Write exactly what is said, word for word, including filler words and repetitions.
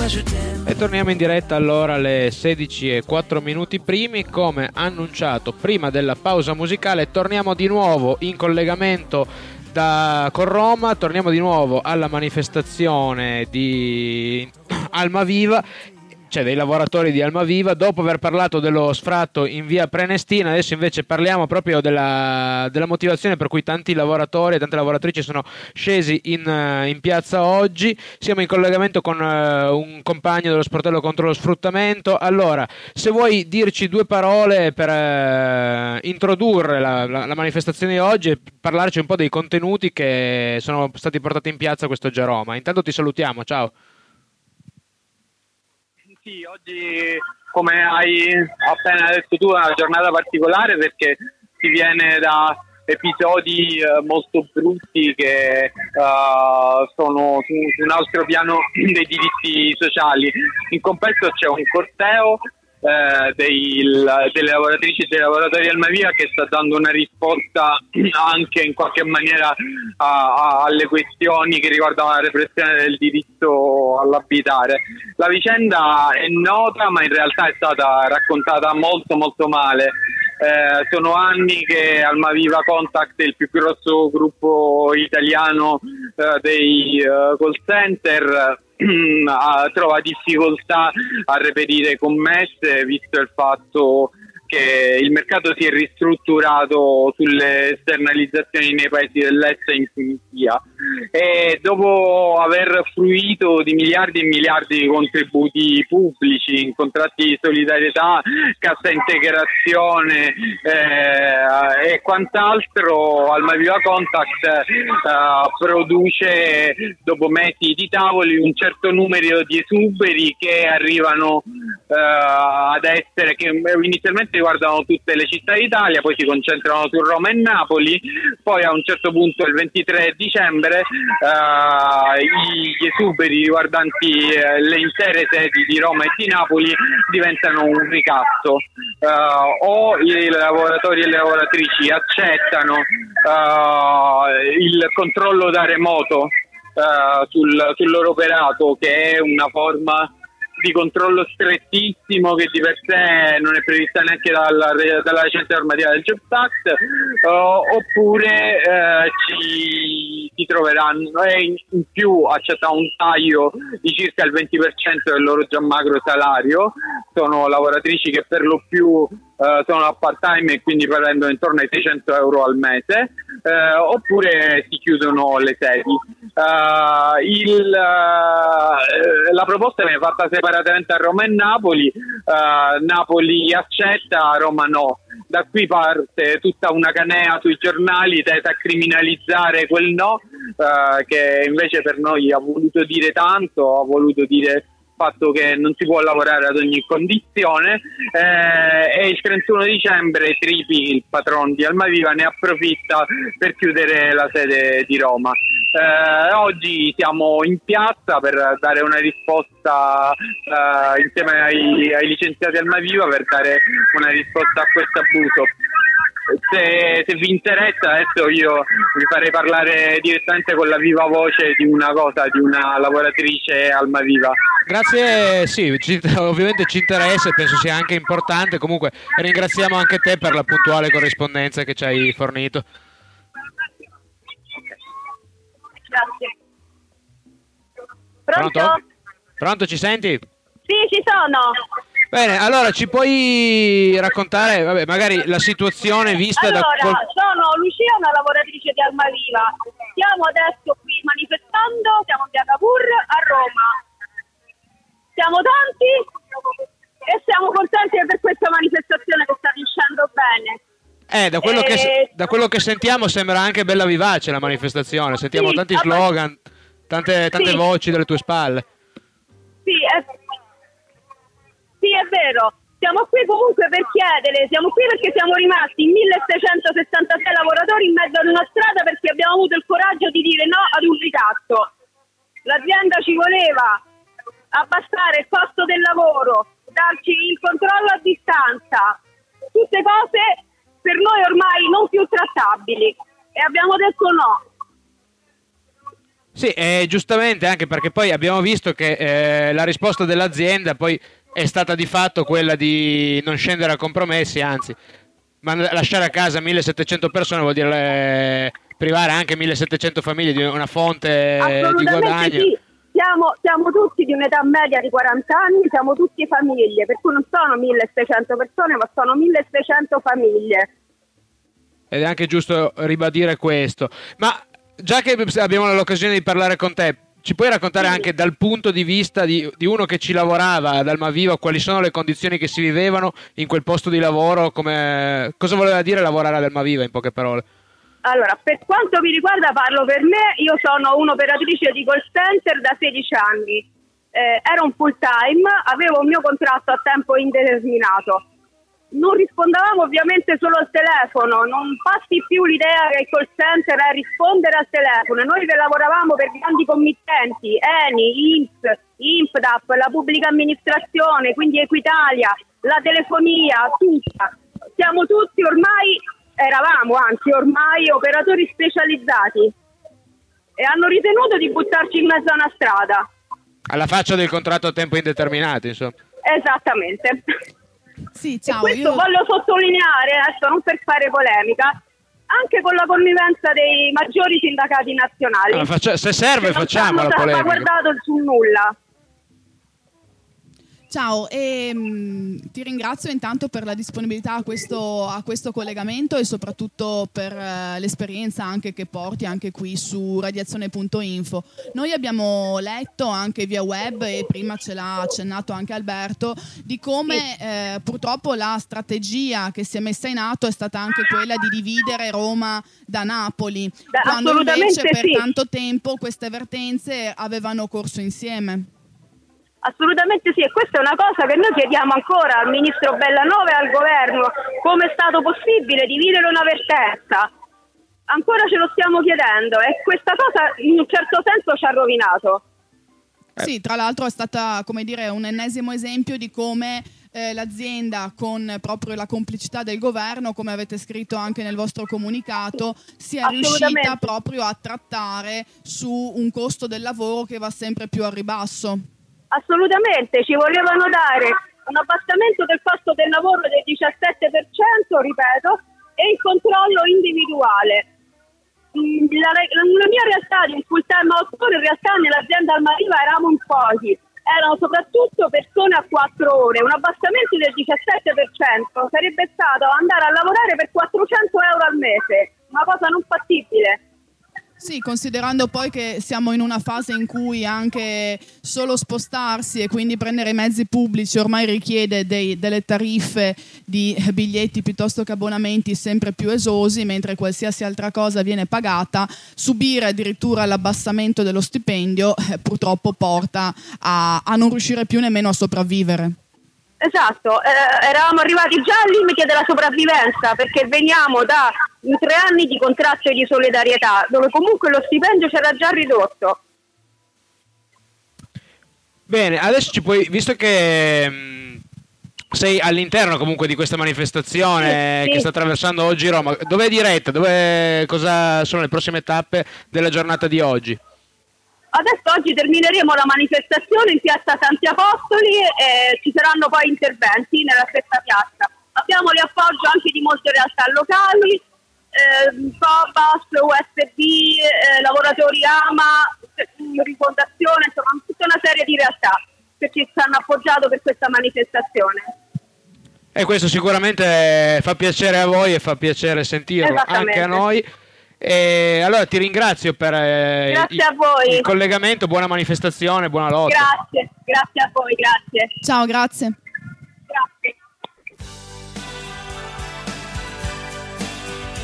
E torniamo in diretta allora alle sedici e quattro minuti primi. Come annunciato prima della pausa musicale, torniamo di nuovo in collegamento da, con Roma, torniamo di nuovo alla manifestazione di Almaviva, cioè dei lavoratori di Almaviva. Dopo aver parlato dello sfratto in via Prenestina, adesso invece parliamo proprio della, della motivazione per cui tanti lavoratori e tante lavoratrici sono scesi in, in piazza oggi. Siamo in collegamento con uh, un compagno dello sportello contro lo sfruttamento. Allora, se vuoi dirci due parole per uh, introdurre la, la, la manifestazione di oggi e parlarci un po' dei contenuti che sono stati portati in piazza quest'oggi a Roma. Intanto ti salutiamo, ciao. Sì, oggi, come hai appena detto tu, è una giornata particolare perché si viene da episodi uh, molto brutti che uh, sono su, su un altro piano dei diritti sociali. In compenso c'è un corteo eh, dei, delle lavoratrici e dei lavoratori di Almaviva che sta dando una risposta anche in qualche maniera a, a, alle questioni che riguardano la repressione del diritto all'abitare. La vicenda è nota, ma in realtà è stata raccontata molto molto male. Eh, sono anni che Almaviva Contact, il più grosso gruppo italiano eh, dei uh, call center, trova difficoltà a reperire commesse, visto il fatto che il mercato si è ristrutturato sulle esternalizzazioni nei paesi dell'est e in Tunisia, e dopo aver fruito di miliardi e miliardi di contributi pubblici in contratti di solidarietà, cassa integrazione eh, e quant'altro, Almaviva Contact eh, produce dopo mesi di tavoli un certo numero di esuberi che arrivano eh, ad essere, che inizialmente riguardano tutte le città d'Italia, poi si concentrano su Roma e Napoli, poi a un certo punto il ventitré dicembre eh, gli esuberi riguardanti eh, le intere sedi di Roma e di Napoli diventano un ricatto. Eh, o i lavoratori e le lavoratrici accettano eh, il controllo da remoto eh, sul, sul loro operato, che è una forma di controllo strettissimo che di per sé non è prevista neanche dalla, dalla recente normativa del Jobs Act, uh, oppure uh, ci, ci troveranno e in, in più accettano un taglio di circa il venti per cento del loro già magro salario. Sono lavoratrici che per lo più uh, sono a part time e quindi prendono intorno ai seicento euro al mese, uh, oppure si chiudono le sedi. Uh, il, uh, la proposta viene fatta separatamente a Roma e Napoli. uh, Napoli accetta, Roma no. Da qui parte tutta una canea sui giornali tesa a criminalizzare quel no, uh, che invece per noi ha voluto dire tanto, ha voluto dire fatto che non si può lavorare ad ogni condizione, eh, e il trentuno dicembre Tripi, il patron di Almaviva, ne approfitta per chiudere la sede di Roma. Eh, oggi siamo in piazza per dare una risposta eh, insieme ai, ai licenziati Almaviva, per dare una risposta a questo abuso. Se, se vi interessa, adesso io vi farei parlare direttamente con la viva voce di una cosa, di una lavoratrice Almaviva. Grazie, sì, ci, ovviamente ci interessa e penso sia anche importante. Comunque ringraziamo anche te per la puntuale corrispondenza che ci hai fornito. Grazie. Pronto? Pronto? Pronto, ci senti? Sì, ci sono. Bene, allora ci puoi raccontare, vabbè, magari la situazione vista allora, da... Allora, sono Lucia, una lavoratrice di Almaviva. Stiamo adesso qui manifestando, siamo in via Cavour a Roma. Siamo tanti e siamo contenti per questa manifestazione che sta riuscendo bene. Eh, da quello, e... che, da quello che sentiamo sembra anche bella vivace la manifestazione, sentiamo sì, tanti vabbè. slogan, tante, tante sì. voci dalle tue spalle. Sì, è... sì, è vero. Siamo qui comunque per chiedere, siamo qui perché siamo rimasti milleseicentosessantasei lavoratori in mezzo ad una strada perché abbiamo avuto il coraggio di dire no ad un ricatto. L'azienda ci voleva abbassare il costo del lavoro, darci il controllo a distanza, tutte cose per noi ormai non più trattabili, e abbiamo detto no. Sì, e giustamente, anche perché poi abbiamo visto che eh, la risposta dell'azienda poi è stata di fatto quella di non scendere a compromessi, anzi, ma lasciare a casa millesettecento persone vuol dire eh, privare anche millesettecento famiglie di una fonte di guadagno. Sì. Siamo, siamo tutti di un'età media di quaranta anni, siamo tutti famiglie, per cui non sono milleseicento persone, ma sono milleseicento famiglie. Ed è anche giusto ribadire questo. Ma già che abbiamo l'occasione di parlare con te, ci puoi raccontare sì. anche dal punto di vista di, di uno che ci lavorava ad Almaviva, quali sono le condizioni che si vivevano in quel posto di lavoro, come, cosa voleva dire lavorare ad Almaviva in poche parole? Allora, per quanto mi riguarda, parlo per me, io sono un'operatrice di call center da sedici anni, eh, ero un full time, avevo un mio contratto a tempo indeterminato, non rispondevamo ovviamente solo al telefono, non passi più l'idea che il call center è rispondere al telefono, noi che lavoravamo per grandi committenti, Eni, I N P S, I N P D A P, la pubblica amministrazione, quindi Equitalia, la telefonia, tutta, siamo tutti ormai... Eravamo anzi ormai operatori specializzati e hanno ritenuto di buttarci in mezzo a una strada. Alla faccia del contratto a tempo indeterminato, insomma. Esattamente. Sì, ciao. E questo io... voglio sottolineare, adesso non per fare polemica, anche con la connivenza dei maggiori sindacati nazionali. Ah, faccia... Se serve facciamo la polemica. Non guardato sul nulla. Ciao, e, mh, ti ringrazio intanto per la disponibilità a questo, a questo collegamento e soprattutto per uh, l'esperienza anche che porti anche qui su radiazione punto info. Noi abbiamo letto anche via web, e prima ce l'ha accennato anche Alberto, di come sì. eh, purtroppo la strategia che si è messa in atto è stata anche quella di dividere Roma da Napoli, da, quando invece per sì. tanto tempo queste vertenze avevano corso insieme. Assolutamente sì, e questa è una cosa che noi chiediamo ancora al ministro Bellanova e al governo, come è stato possibile dividere una vertenza. Ancora ce lo stiamo chiedendo e questa cosa in un certo senso ci ha rovinato. Sì, tra l'altro è stata, come dire, un ennesimo esempio di come eh, l'azienda, con proprio la complicità del governo, come avete scritto anche nel vostro comunicato, sia riuscita proprio a trattare su un costo del lavoro che va sempre più a ribasso. Assolutamente, ci volevano dare un abbassamento del costo del lavoro del diciassette per cento, ripeto, e il controllo individuale. La, la mia realtà di un full time a otto ore, in realtà nell'azienda Almaviva eravamo in pochi, erano soprattutto persone a quattro ore. Un abbassamento del diciassette per cento sarebbe stato andare a lavorare per quattrocento euro al mese, una cosa non fattibile. Sì, considerando poi che siamo in una fase in cui anche solo spostarsi e quindi prendere i mezzi pubblici ormai richiede dei, delle tariffe di biglietti piuttosto che abbonamenti sempre più esosi, mentre qualsiasi altra cosa viene pagata, subire addirittura l'abbassamento dello stipendio eh, purtroppo porta a, a non riuscire più nemmeno a sopravvivere. Esatto, eh, eravamo arrivati già al limite della sopravvivenza perché veniamo da tre anni di contratto di solidarietà dove comunque lo stipendio c'era già ridotto. Bene, adesso ci puoi, visto che mh, sei all'interno comunque di questa manifestazione sì, che sì. sta attraversando oggi Roma, dove è diretta? Dove, cosa sono le prossime tappe della giornata di oggi? Adesso oggi termineremo la manifestazione in piazza Santi Apostoli e ci saranno poi interventi nella stessa piazza. Abbiamo l'appoggio anche di molte realtà locali, eh, Cobas, U S B, eh, lavoratori AMA, Rifondazione, insomma tutta una serie di realtà che ci hanno appoggiato per questa manifestazione. E questo sicuramente fa piacere a voi e fa piacere sentirlo anche a noi. E allora ti ringrazio per eh, grazie il, a voi. il collegamento, buona manifestazione, buona lotta. Grazie, grazie a voi, grazie. Ciao, grazie.